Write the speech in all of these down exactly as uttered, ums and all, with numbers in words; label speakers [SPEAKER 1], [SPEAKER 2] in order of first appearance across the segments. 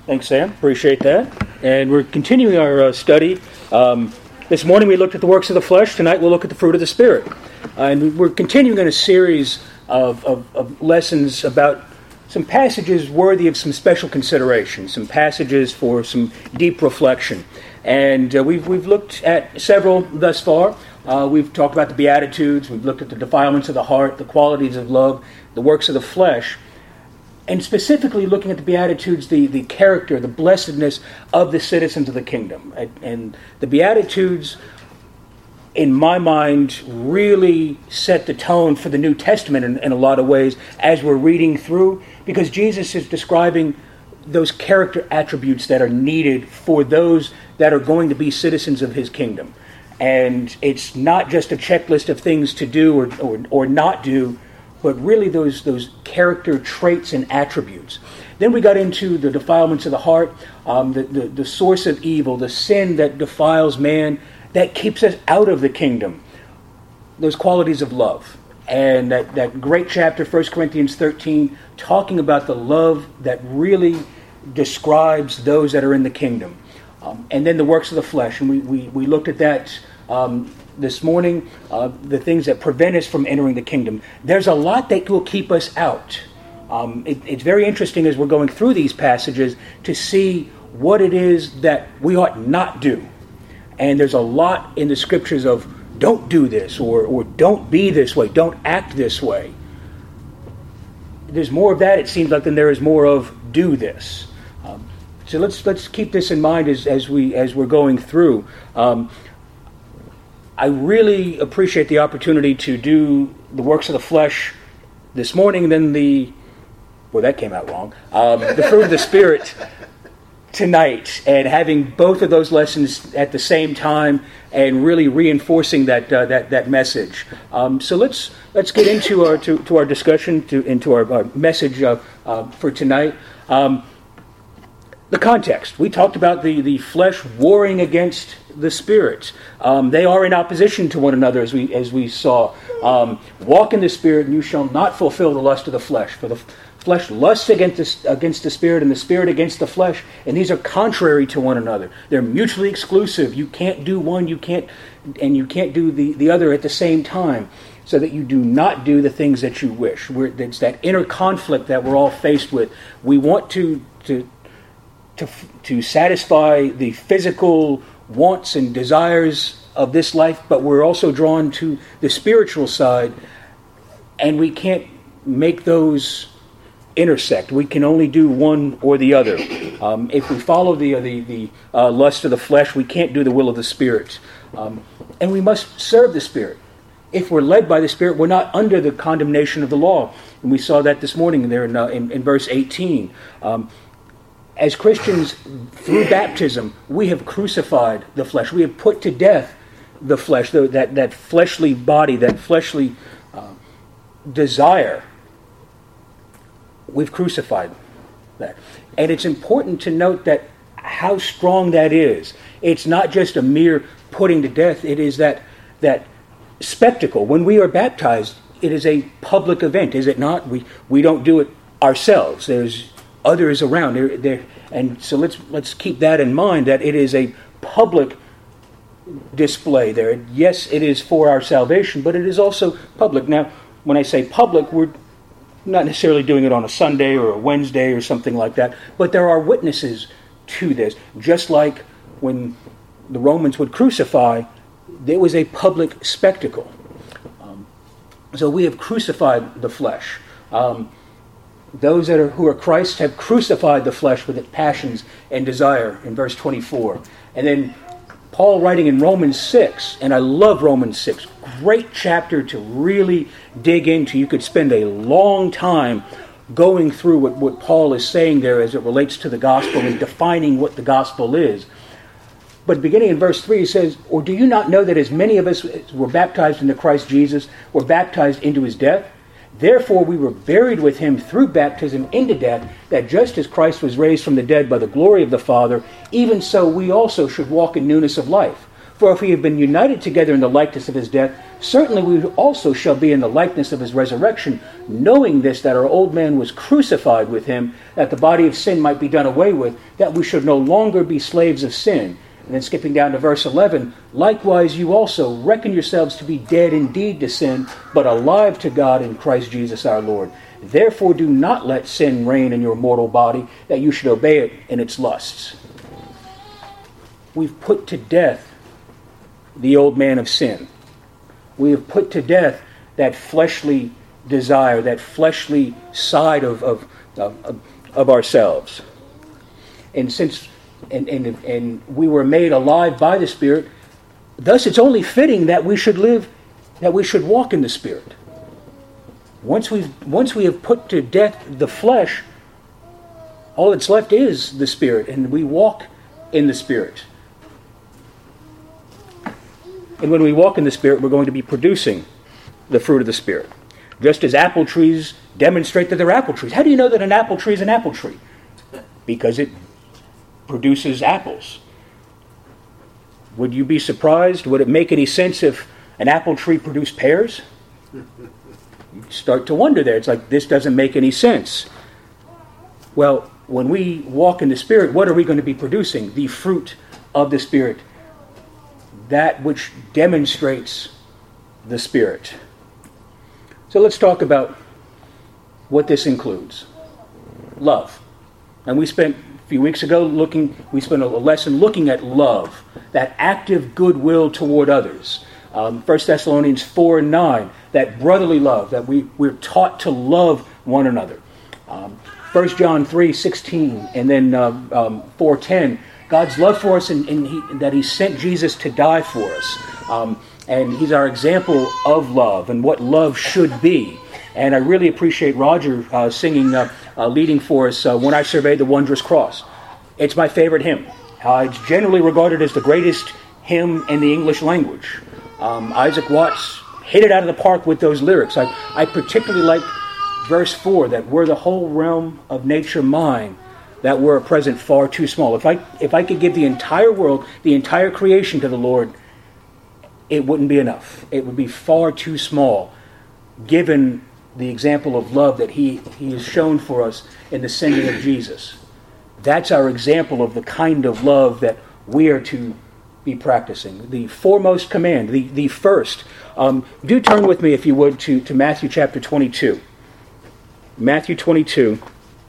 [SPEAKER 1] Thanks, Sam. Appreciate that. And we're continuing our uh, study. Um, this morning we looked at the works of the flesh. Tonight we'll look at the fruit of the Spirit. Uh, and we're continuing in a series of, of, of lessons about some passages worthy of some special consideration, some passages for some deep reflection. And uh, we've we've looked at several thus far. Uh, we've talked about the Beatitudes. We've looked at the defilements of the heart, the qualities of love, the works of the flesh. And specifically looking at the Beatitudes, the, the character, the blessedness of the citizens of the kingdom. And, and the Beatitudes, in my mind, really set the tone for the New Testament in, in a lot of ways as we're reading through, because Jesus is describing those character attributes that are needed for those that are going to be citizens of his kingdom. And it's not just a checklist of things to do or or, or not do, but really those those character traits and attributes. Then we got into the defilements of the heart, um, the, the, the source of evil, the sin that defiles man, that keeps us out of the kingdom. Those qualities of love. And that, that great chapter, First Corinthians thirteen, talking about the love that really describes those that are in the kingdom. Um, and then the works of the flesh. And we, we, we looked at that um, this morning, uh, the things that prevent us from entering the kingdom. There's a lot that will keep us out. Um, it, it's very interesting as we're going through these passages to see what it is that we ought not do. And there's a lot in the scriptures of don't do this, or, or don't be this way, don't act this way. There's more of that, it seems like, than there is more of do this. Um, so let's let's keep this in mind as, as we as we're going through. Um, I really appreciate the opportunity to do the works of the flesh this morning, and then the well, that came out wrong. Um, the fruit of the Spirit tonight, and having both of those lessons at the same time, and really reinforcing that uh, that that message. Um, so let's let's get into our to, to our discussion, to into our, our message uh, uh, for tonight. Um, the context. We talked about the, the flesh warring against the Spirit. Um, they are in opposition to one another, as we as we saw. Um, Walk in the Spirit, and you shall not fulfill the lust of the flesh. For the flesh lusts against the, against the Spirit, and the Spirit against the flesh, and these are contrary to one another. They're mutually exclusive. You can't do one, you can't, and you can't do the, the other at the same time, so that you do not do the things that you wish. We're, it's that inner conflict that we're all faced with. We want to to to to satisfy the physical wants and desires of this life, but we're also drawn to the spiritual side, and we can't make those intersect. We can only do one or the other. Um, if we follow the the, the uh, lust of the flesh, we can't do the will of the Spirit. Um, and we must serve the Spirit. If we're led by the Spirit, we're not under the condemnation of the law. And we saw that this morning there in, uh, in, in verse eighteen. Um, as Christians, through baptism, we have crucified the flesh. We have put to death the flesh, the, that, that fleshly body, that fleshly uh, desire. We've crucified that. And it's important to note that how strong that is. It's not just a mere putting to death. It is that that spectacle. When we are baptized, it is a public event, is it not? We we don't do it ourselves. There's others around. There, there, and so let's let's keep that in mind, that it is a public display there. Yes, it is for our salvation, but it is also public. Now, when I say public, we're not necessarily doing it on a Sunday or a Wednesday or something like that, but there are witnesses to this. Just like when the Romans would crucify, there was a public spectacle. Um, so we have crucified the flesh. Um, those that are who are Christ have crucified the flesh with its passions and desire, in verse twenty-four. And then Paul writing in Romans six, and I love Romans six, great chapter to really dig into. You could spend a long time going through what, what Paul is saying there as it relates to the gospel and defining what the gospel is. But beginning in verse three, he says, "Or do you not know that as many of us as were baptized into Christ Jesus were baptized into his death? Therefore we were buried with him through baptism into death, that just as Christ was raised from the dead by the glory of the Father, even so we also should walk in newness of life. For if we have been united together in the likeness of his death, certainly we also shall be in the likeness of his resurrection, knowing this, that our old man was crucified with him, that the body of sin might be done away with, that we should no longer be slaves of sin. And then skipping down to verse eleven, likewise you also reckon yourselves to be dead indeed to sin, but alive to God in Christ Jesus our Lord. Therefore do not let sin reign in your mortal body, that you should obey it in its lusts. We've put to death the old man of sin. We have put to death that fleshly desire, that fleshly side of of, of, of ourselves. And since and, and and we were made alive by the Spirit, thus it's only fitting that we should live, that we should walk in the Spirit. Once we've once we have put to death the flesh, all that's left is the Spirit, and we walk in the Spirit. And when we walk in the Spirit, we're going to be producing the fruit of the Spirit. Just as apple trees demonstrate that they're apple trees. How do you know that an apple tree is an apple tree? Because it produces apples. Would you be surprised? Would it make any sense if an apple tree produced pears? You start to wonder there. It's like, this doesn't make any sense. Well, when we walk in the Spirit, what are we going to be producing? The fruit of the Spirit. That which demonstrates the Spirit. So let's talk about what this includes. Love. And we spent a few weeks ago looking, we spent a lesson looking at love, that active goodwill toward others. Um, First Thessalonians four and nine, that brotherly love, that we, we're taught to love one another. Um, First John three sixteen, and then uh, um, four ten, God's love for us, and, and he, that he sent Jesus to die for us. Um, and he's our example of love and what love should be. And I really appreciate Roger uh, singing, uh, uh, leading for us, uh, When I Surveyed the Wondrous Cross. It's my favorite hymn. Uh, it's generally regarded as the greatest hymn in the English language. Um, Isaac Watts hit it out of the park with those lyrics. I, I particularly like verse four, that were the whole realm of nature mine, that were at present far too small. If I if I could give the entire world, the entire creation to the Lord, it wouldn't be enough. It would be far too small, given the example of love that he, he has shown for us in the sending of Jesus. That's our example of the kind of love that we are to be practicing. The foremost command, the, the first. Um, do turn with me, if you would, to, to Matthew chapter twenty-two. Matthew twenty-two.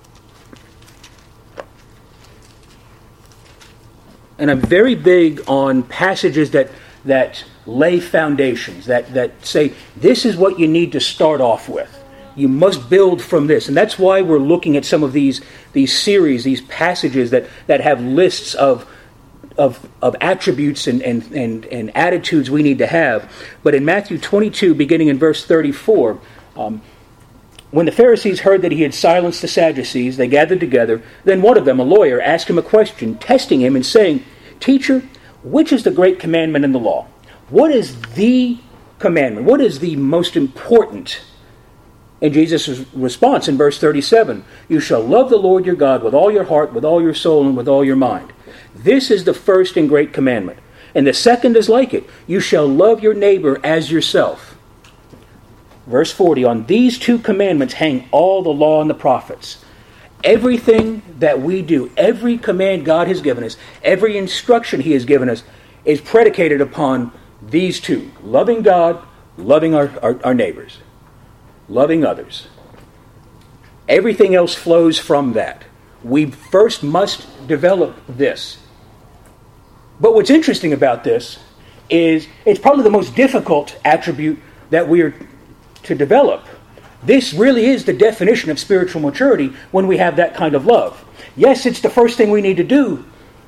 [SPEAKER 1] And I'm very big on passages that that lay foundations, that, that say, this is what you need to start off with. You must build from this. And that's why we're looking at some of these these series, these passages that, that have lists of of, of attributes and, and, and, and attitudes we need to have. But in Matthew twenty-two, beginning in verse thirty-four, um, when the Pharisees heard that he had silenced the Sadducees, they gathered together. Then one of them, a lawyer, asked him a question, testing him and saying, Teacher, which is the great commandment in the law? What is the commandment? What is the most important? And Jesus' response in verse thirty-seven, You shall love the Lord your God with all your heart, with all your soul, and with all your mind. This is the first and great commandment. And the second is like it. You shall love your neighbor as yourself. Verse forty, on these two commandments hang all the law and the prophets. Everything that we do, every command God has given us, every instruction he has given us, is predicated upon these two. Loving God, loving our, our, our neighbors, loving others. Everything else flows from that. We first must develop this. But what's interesting about this is it's probably the most difficult attribute that we are to develop. This really is the definition of spiritual maturity when we have that kind of love. Yes, it's the first thing we need to do,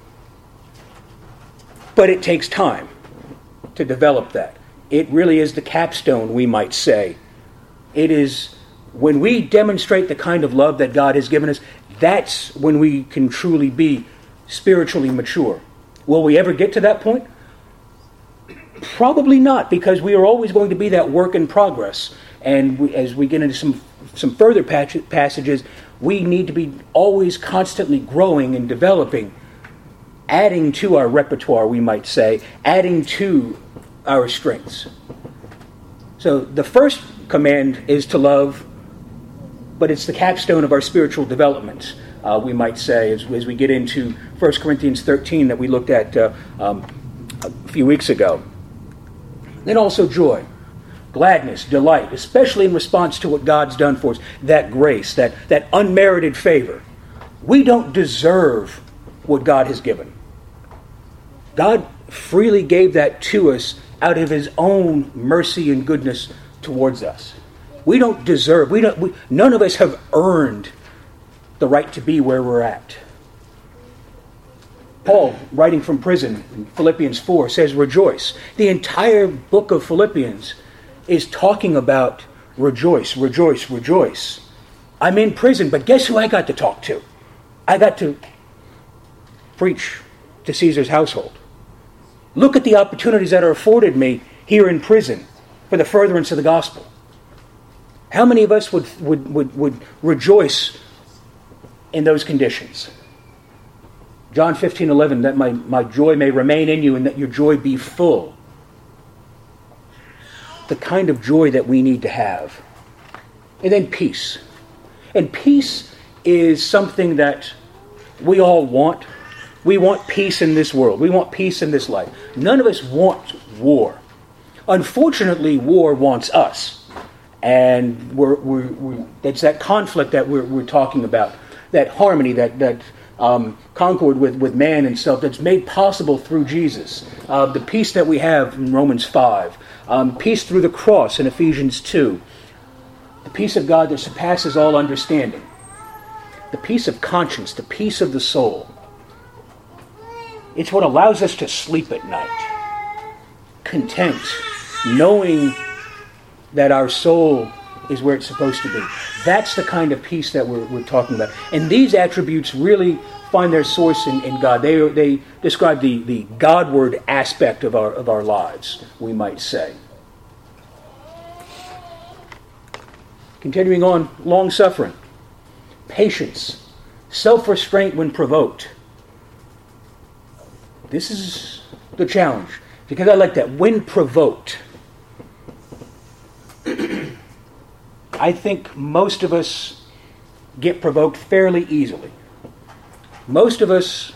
[SPEAKER 1] but it takes time to develop that. It really is the capstone, we might say. It is when we demonstrate the kind of love that God has given us, that's when we can truly be spiritually mature. Will we ever get to that point? Probably not, because we are always going to be that work in progress. And we, as we get into some some further passages, we need to be always constantly growing and developing adding to our repertoire, we might say, adding to our strengths. So the first command is to love, but it's the capstone of our spiritual development, uh, we might say, as, as we get into First Corinthians thirteen that we looked at uh, um, a few weeks ago. Then also joy, gladness, delight, especially in response to what God's done for us, that grace, that, that unmerited favor. We don't deserve what God has given. God freely gave that to us out of his own mercy and goodness towards us. We don't deserve, we don't, we, none of us have earned the right to be where we're at. Paul, writing from prison in Philippians four, says, rejoice. The entire book of Philippians is talking about rejoice, rejoice, rejoice. I'm in prison, but guess who I got to talk to? I got to preach to Caesar's household. Look at the opportunities that are afforded me here in prison for the furtherance of the gospel. How many of us would, would, would, would rejoice in those conditions? John fifteen eleven, that my, my joy may remain in you and that your joy be full. The kind of joy that we need to have. And then peace. And peace is something that we all want. We want peace in this world. We want peace in this life. None of us want war. Unfortunately, war wants us. And we're, we're, we're, it's that conflict that we're, we're talking about. That harmony, that, that um, concord with, with man and self that's made possible through Jesus. Uh, the peace that we have in Romans five. Um, peace through the cross in Ephesians two. The peace of God that surpasses all understanding. The peace of conscience, the peace of the soul. It's what allows us to sleep at night. Content, knowing that our soul is where it's supposed to be. That's the kind of peace that we're, we're talking about. And these attributes really find their source in, in God. They they describe the, the Godward aspect of our of our lives, we might say. Continuing on, long-suffering, patience, self-restraint when provoked. This is the challenge, because I like that. When provoked. I think most of us get provoked fairly easily. Most of us,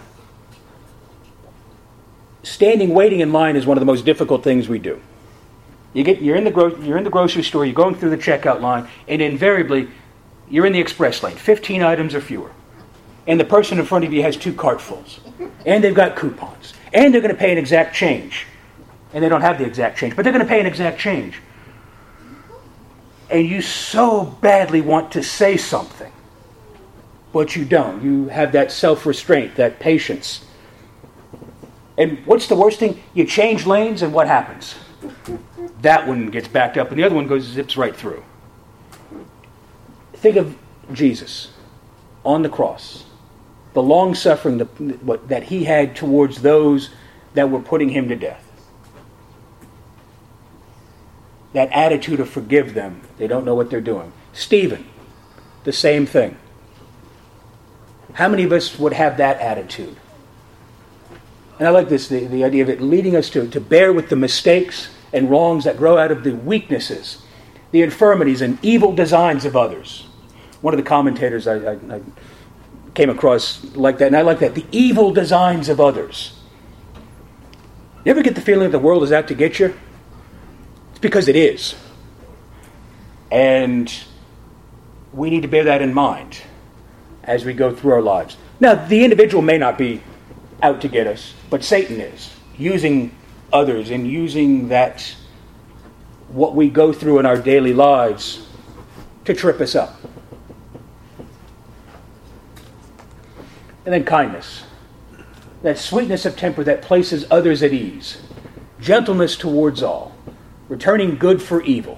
[SPEAKER 1] standing waiting in line is one of the most difficult things we do. You get, you're in the gro- you're in the grocery store, you're going through the checkout line, and invariably you're in the express lane, fifteen items or fewer. And the person in front of you has two cartfuls. And they've got coupons. And they're going to pay an exact change. And they don't have the exact change, but they're going to pay an exact change. And you so badly want to say something, but you don't. You have that self-restraint, that patience. And what's the worst thing? You change lanes, and what happens? That one gets backed up, and the other one goes zips right through. Think of Jesus on the cross. The long-suffering the, what, that he had towards those that were putting him to death. That attitude of forgive them. They don't know what they're doing. Stephen, the same thing. How many of us would have that attitude? And I like this, the, the idea of it leading us to, to bear with the mistakes and wrongs that grow out of the weaknesses, the infirmities and evil designs of others. One of the commentators I, I, I came across like that, and I like that. The evil designs of others. You ever get the feeling that the world is out to get you? It's because it is. And we need to bear that in mind as we go through our lives. Now, the individual may not be out to get us, but Satan is, using others and using that, what we go through in our daily lives, to trip us up. And then kindness. That sweetness of temper that places others at ease. Gentleness towards all. Returning good for evil.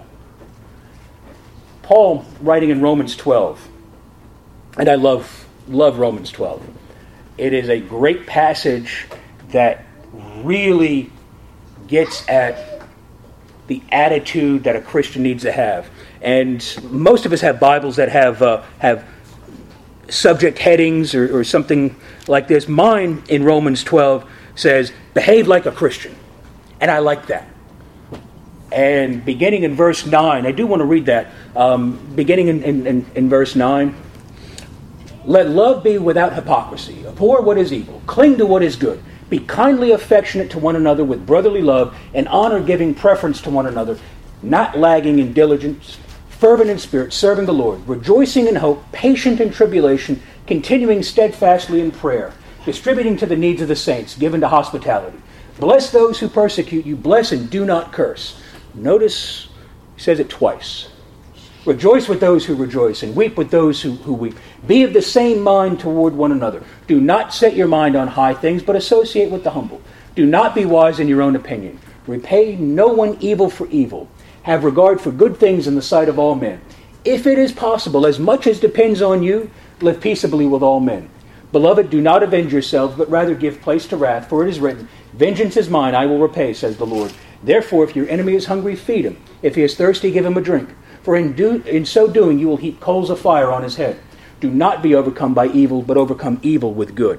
[SPEAKER 1] Paul, writing in Romans twelve, and I love, love Romans twelve. It is a great passage that really gets at the attitude that a Christian needs to have. And most of us have Bibles that have uh, have subject headings or, or something like this. Mine in Romans twelve says, behave like a Christian. And I like that. And beginning in verse nine, I do want to read that. Um, beginning in, in, in, in verse nine, let love be without hypocrisy. Abhor what is evil. Cling to what is good. Be kindly affectionate to one another with brotherly love and honor, giving preference to one another, not lagging in diligence, fervent in spirit, serving the Lord, rejoicing in hope, patient in tribulation, continuing steadfastly in prayer, distributing to the needs of the saints, given to hospitality. Bless those who persecute you. Bless and do not curse. Notice he says it twice. Rejoice with those who rejoice and weep with those who, who weep. Be of the same mind toward one another. Do not set your mind on high things, but associate with the humble. Do not be wise in your own opinion. Repay no one evil for evil. Have regard for good things in the sight of all men. If it is possible, as much as depends on you, live peaceably with all men. Beloved, do not avenge yourselves, but rather give place to wrath, for it is written, vengeance is mine, I will repay, says the Lord. Therefore, if your enemy is hungry, feed him. If he is thirsty, give him a drink. For in, do, in so doing, you will heap coals of fire on his head. Do not be overcome by evil, but overcome evil with good.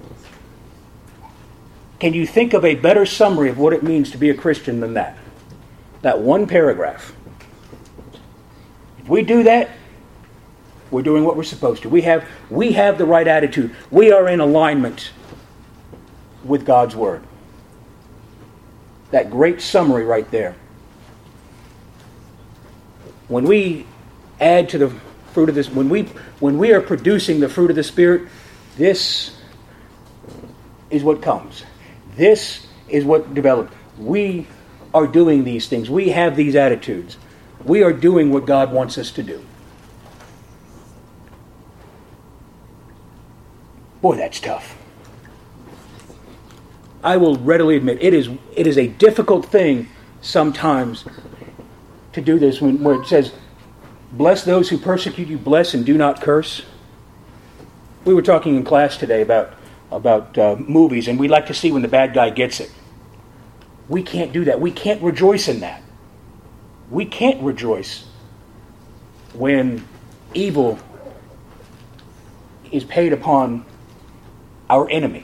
[SPEAKER 1] Can you think of a better summary of what it means to be a Christian than that? That one paragraph. If we do that, we're doing what we're supposed to. We have, we have the right attitude. We are in alignment with God's Word. That great summary right there. When we add to the fruit of this, when we when we are producing the fruit of the Spirit, this is what comes. This is what develops. We are doing these things. We have these attitudes. We are doing what God wants us to do. Boy, that's tough. I will readily admit it is it is a difficult thing sometimes to do this when where it says, bless those who persecute you, bless and do not curse. We were talking in class today about, about uh, movies, and we like to see when the bad guy gets it. We can't do that. We can't rejoice in that. We can't rejoice when evil is paid upon our enemy.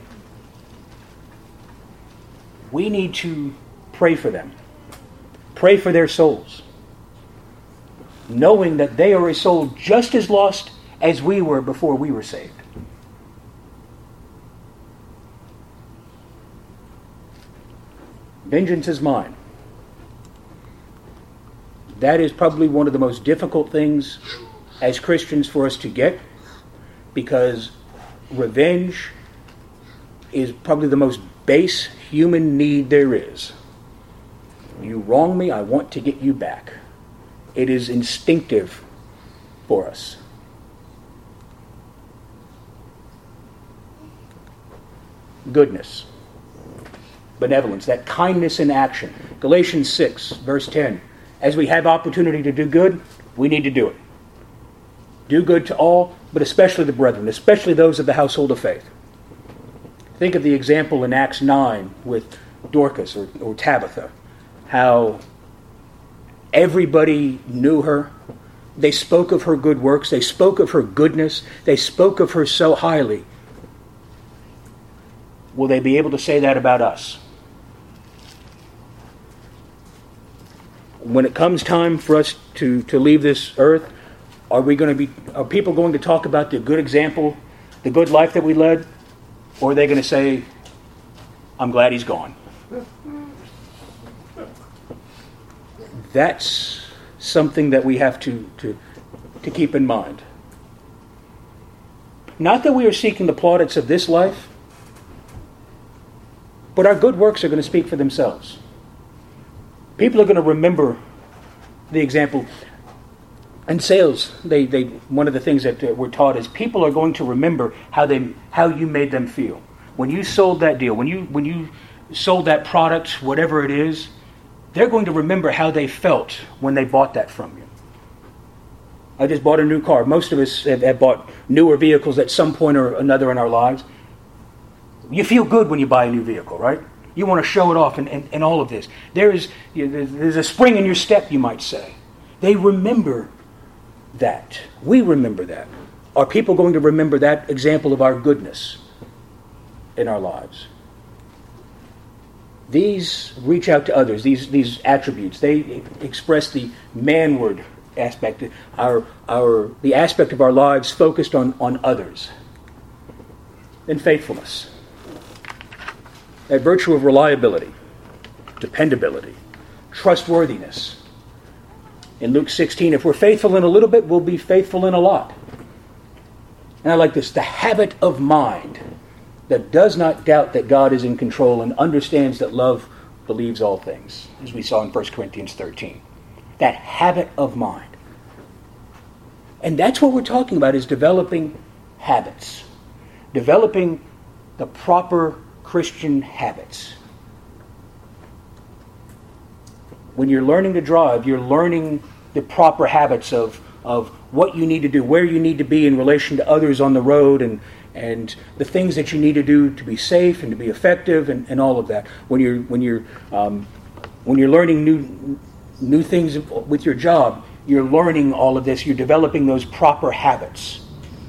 [SPEAKER 1] We need to pray for them. Pray for their souls, knowing that they are a soul just as lost as we were before we were saved. Vengeance is mine. That is probably one of the most difficult things as Christians for us to get, because revenge is probably the most base human need there is. You wrong me, I want to get you back. It is instinctive for us. Goodness, benevolence, that kindness in action. Galatians six, verse ten. As we have opportunity to do good, we need to do it. Do good to all, but especially the brethren, especially those of the household of faith. Think of the example in Acts nine with Dorcas or, or Tabitha, how everybody knew her. They spoke of her good works. They spoke of her goodness. They spoke of her so highly. Will they be able to say that about us? When it comes time for us to, to leave this earth, are we going to be? Are people going to talk about the good example, the good life that we led, or are they going to say, "I'm glad he's gone"? That's something that we have to, to, to keep in mind. Not that we are seeking the plaudits of this life, but our good works are going to speak for themselves. People are going to remember the example. In sales, they, they one of the things that uh, we're taught is people are going to remember how they how you made them feel. When you sold that deal, when you when you sold that product, whatever it is, they're going to remember how they felt when they bought that from you. I just bought a new car. Most of us have, have bought newer vehicles at some point or another in our lives. You feel good when you buy a new vehicle, right? You want to show it off and, and, and all of this. There is you know, there's a spring in your step, you might say. They remember that. We remember that. Are people going to remember that example of our goodness in our lives? These reach out to others, these these attributes. They express the manward aspect, our our the aspect of our lives focused on, on others. Then faithfulness. That virtue of reliability, dependability, trustworthiness. In Luke sixteen, if we're faithful in a little bit, we'll be faithful in a lot. And I like this, the habit of mind that does not doubt that God is in control and understands that love believes all things, as we saw in First Corinthians thirteen. That habit of mind. And that's what we're talking about, is developing habits. Developing the proper Christian habits. When you're learning to drive, you're learning the proper habits of, of what you need to do, where you need to be in relation to others on the road, and and the things that you need to do to be safe and to be effective, and, and all of that. When you're when you're um, when you're learning new new things with your job, you're learning all of this. You're developing those proper habits.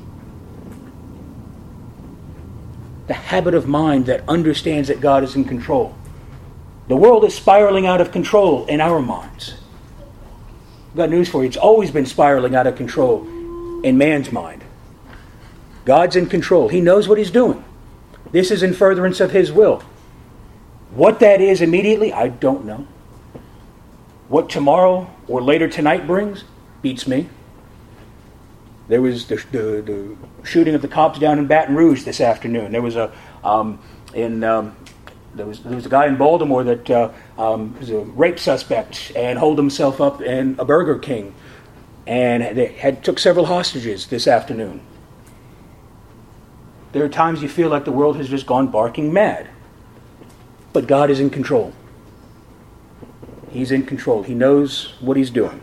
[SPEAKER 1] The habit of mind that understands that God is in control. The world is spiraling out of control in our minds. I've got news for you. It's always been spiraling out of control in man's mind. God's in control. He knows what He's doing. This is in furtherance of His will. What that is immediately, I don't know. What tomorrow or later tonight brings, beats me. There was the, the, the shooting of the cops down in Baton Rouge this afternoon. There was a um, in um, there was there was a guy in Baltimore that uh, um, was a rape suspect and holed himself up in a Burger King, and they had took several hostages this afternoon. There are times you feel like the world has just gone barking mad, but God is in control. He's in control. He knows what He's doing.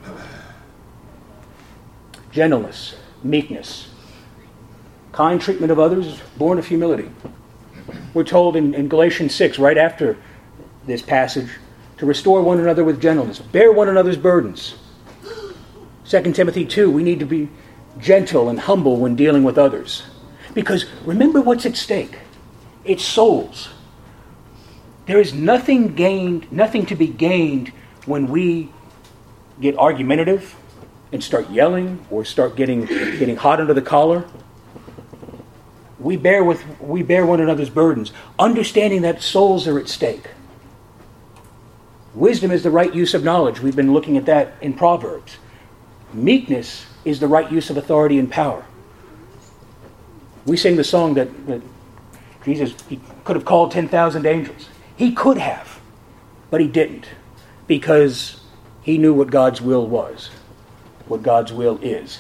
[SPEAKER 1] Gentleness. Meekness. Kind treatment of others, born of humility. We're told in, in Galatians six, right after this passage, to restore one another with gentleness. Bear one another's burdens. Second Timothy two, we need to be gentle and humble when dealing with others. Because remember what's at stake. It's souls. There is nothing gained, nothing to be gained when we get argumentative and start yelling or start getting getting hot under the collar. We bear with we bear one another's burdens, understanding that souls are at stake. Wisdom is the right use of knowledge. We've been looking at that in Proverbs. Meekness is the right use of authority and power. We sing the song that, that Jesus he could have called ten thousand angels. He could have, but He didn't, because He knew what God's will was. What God's will is.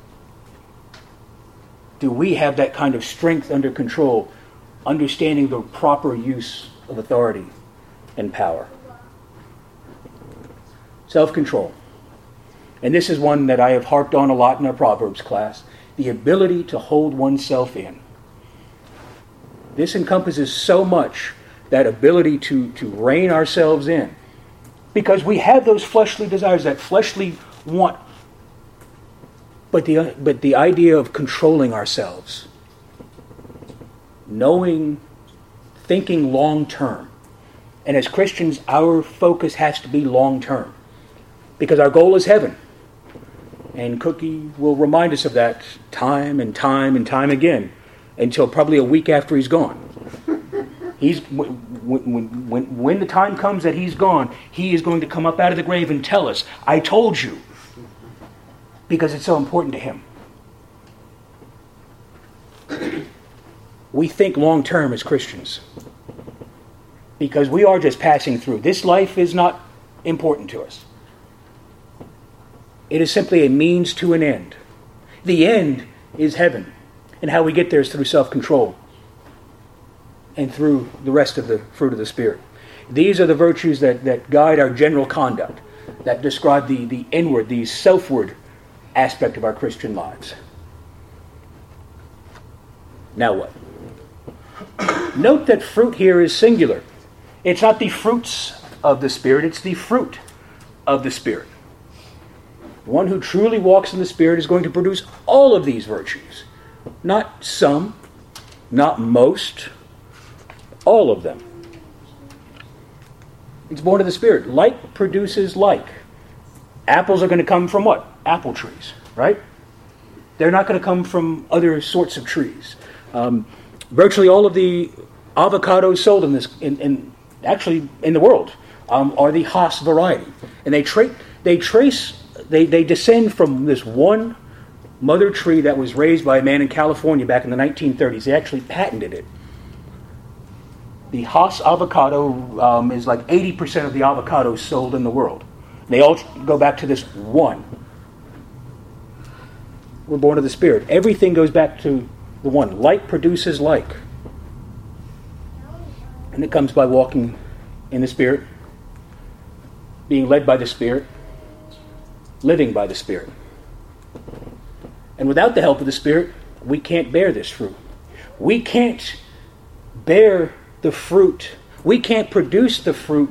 [SPEAKER 1] Do we have that kind of strength under control, understanding the proper use of authority and power? Self-control. And this is one that I have harped on a lot in our Proverbs class. The ability to hold oneself in. This encompasses so much, that ability to, to rein ourselves in. Because we have those fleshly desires, that fleshly want. But the but the idea of controlling ourselves, knowing, thinking long term, and as Christians, our focus has to be long term, because our goal is heaven. And Cookie will remind us of that time and time and time again, until probably a week after he's gone. He's when when when when the time comes that he's gone, he is going to come up out of the grave and tell us, "I told you." Because it's so important to Him. We think long term as Christians. Because we are just passing through. This life is not important to us. It is simply a means to an end. The end is heaven. And how we get there is through self-control. And through the rest of the fruit of the Spirit. These are the virtues that, that guide our general conduct. That describe the, the inward, the selfward aspect of our Christian lives. Now what? Note that fruit here is singular. It's not the fruits of the Spirit, it's the fruit of the Spirit. The one who truly walks in the Spirit is going to produce all of these virtues. Not some, not most, all of them. It's born of the Spirit. Like produces like. Apples are going to come from what? Apple trees, right? They're not going to come from other sorts of trees. Um, virtually all of the avocados sold in this, in, in actually in the world, um, are the Hass variety, and they tra- they trace, they they descend from this one mother tree that was raised by a man in California back in the nineteen thirties. They actually patented it. The Hass avocado um, is like eighty percent of the avocados sold in the world. They all go back to this one. We're born of the Spirit. Everything goes back to the one. Like produces like. And it comes by walking in the Spirit, being led by the Spirit, living by the Spirit. And without the help of the Spirit, we can't bear this fruit. We can't bear the fruit. We can't produce the fruit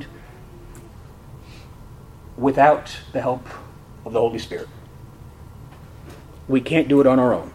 [SPEAKER 1] without the help of the Holy Spirit. We can't do it on our own.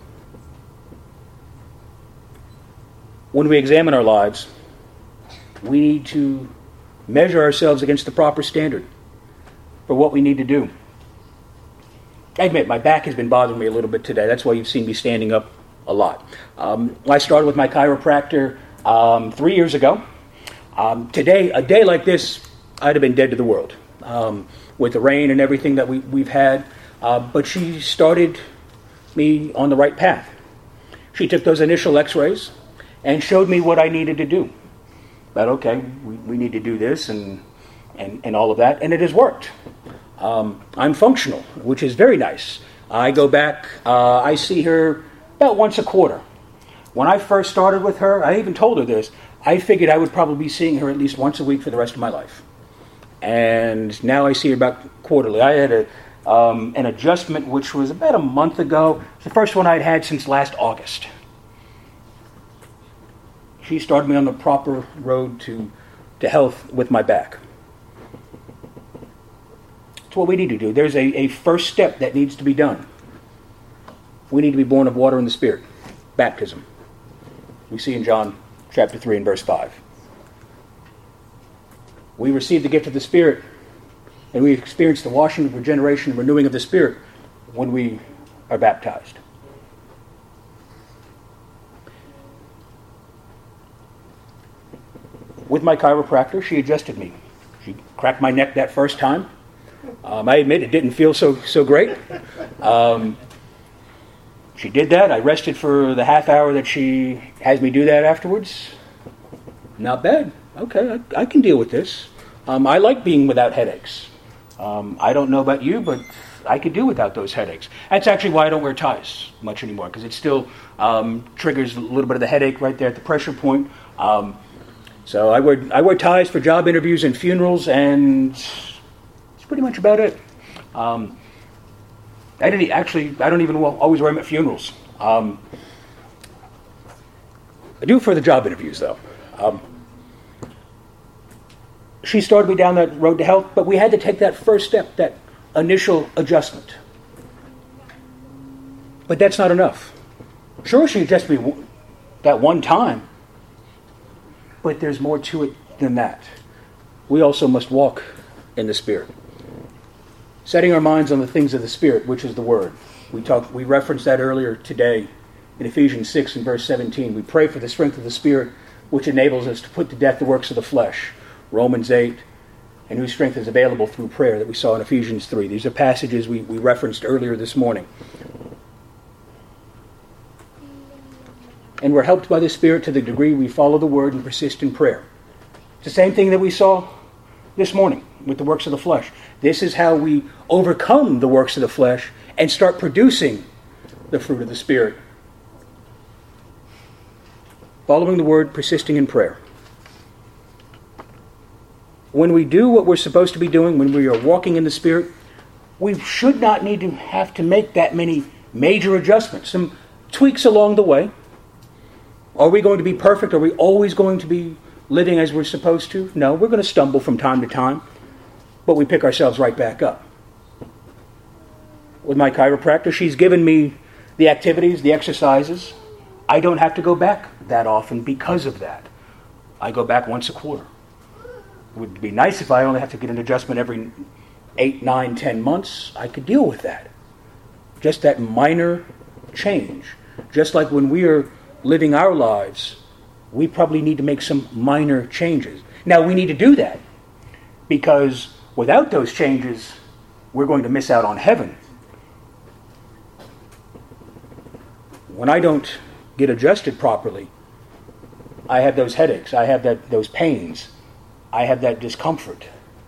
[SPEAKER 1] When we examine our lives, we need to measure ourselves against the proper standard for what we need to do. I admit, my back has been bothering me a little bit today. That's why you've seen me standing up a lot. Um, I started with my chiropractor um, three years ago. Um, today, a day like this, I'd have been dead to the world. Um, with the rain and everything that we, we've had. Uh, but she started me on the right path. She took those initial x-rays and showed me what I needed to do. But okay, we, we need to do this and, and, and all of that. And it has worked. Um, I'm functional, which is very nice. I go back, uh, I see her about once a quarter. When I first started with her, I even told her this, I figured I would probably be seeing her at least once a week for the rest of my life. And now I see her about quarterly. I had a um, an adjustment which was about a month ago. It's the first one I'd had since last August. She started me on the proper road to, to health with my back. It's what we need to do. There's a, a first step that needs to be done. We need to be born of water and the Spirit. Baptism. We see in John chapter three and verse five. We receive the gift of the Spirit, and we experience the washing, the regeneration, and renewing of the Spirit when we are baptized. With my chiropractor, she adjusted me. She cracked my neck that first time. Um, I admit it didn't feel so so great. Um, she did that. I rested for the half hour that she has me do that afterwards. Not bad. Okay, I, I can deal with this. Um, I like being without headaches. Um, I don't know about you, but I could do without those headaches. That's actually why I don't wear ties much anymore, because it still um, triggers a little bit of the headache right there at the pressure point. Um, so I wear I wear ties for job interviews and funerals, and that's pretty much about it. Um, I didn't actually. I don't even always wear them at funerals. Um, I do for the job interviews, though. Um, she started me down that road to health, but we had to take that first step, that initial adjustment. But that's not enough. Sure, she adjusted me that one time, but there's more to it than that. We also must walk in the Spirit, setting our minds on the things of the Spirit, which is the Word. We talked, we referenced that earlier today in Ephesians six and verse seventeen. We pray for the strength of the Spirit, which enables us to put to death the works of the flesh. Romans eight, and whose strength is available through prayer, that we saw in Ephesians three. These are passages we, we referenced earlier this morning. And we're helped by the Spirit to the degree we follow the Word and persist in prayer. It's the same thing that we saw this morning with the works of the flesh. This is how we overcome the works of the flesh and start producing the fruit of the Spirit. Following the Word, persisting in prayer. When we do what we're supposed to be doing, when we are walking in the Spirit, we should not need to have to make that many major adjustments. Some tweaks along the way. Are we going to be perfect? Are we always going to be living as we're supposed to? No, we're going to stumble from time to time, but we pick ourselves right back up. With my chiropractor, she's given me the activities, the exercises, I don't have to go back that often because of that. I go back once a quarter. It would be nice if I only have to get an adjustment every eight, nine, ten months. I could deal with that. Just that minor change. Just like when we are living our lives, we probably need to make some minor changes. Now, we need to do that because without those changes, we're going to miss out on heaven. When I don't get adjusted properly, I have those headaches, I have that those pains, I have that discomfort.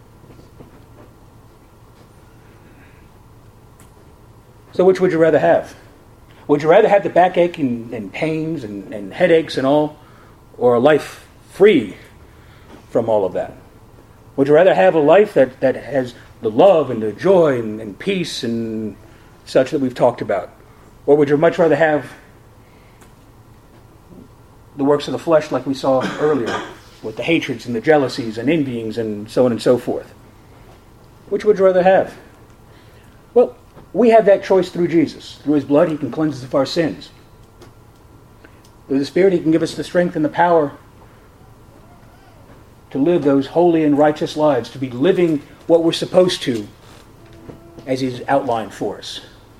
[SPEAKER 1] So which would you rather have? Would you rather have the backache and, and pains and, and headaches and all, or a life free from all of that? Would you rather have a life that, that has the love and the joy and, and peace and such that we've talked about? Or would you much rather have the works of the flesh like we saw earlier, with the hatreds and the jealousies and envyings and so on and so forth? Which would you rather have? Well, we have that choice through Jesus. Through his blood, he can cleanse us of our sins. Through the Spirit, he can give us the strength and the power to live those holy and righteous lives, to be living what we're supposed to as he's outlined for us.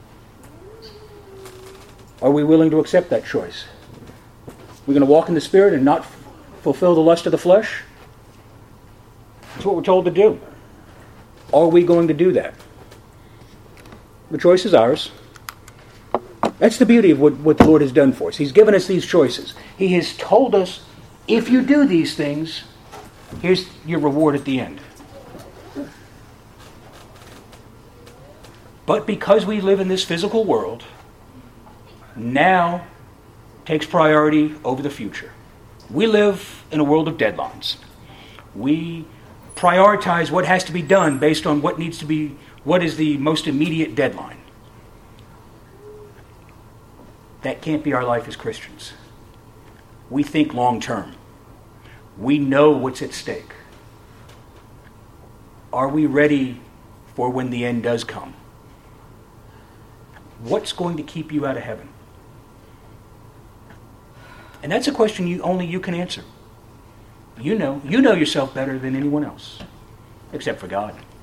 [SPEAKER 1] Are we willing to accept that choice? We're going to walk in the Spirit and not f- fulfill the lust of the flesh? That's what we're told to do. Are we going to do that? The choice is ours. That's the beauty of what, what the Lord has done for us. He's given us these choices. He has told us, if you do these things, here's your reward at the end. But because we live in this physical world, now takes priority over the future. We live in a world of deadlines. We prioritize what has to be done based on what needs to be, what is the most immediate deadline. That can't be our life as Christians. We think long term. We know what's at stake. Are we ready for when the end does come? What's going to keep you out of heaven? And that's a question you only you can answer. You know. You know yourself better than anyone else, except for God.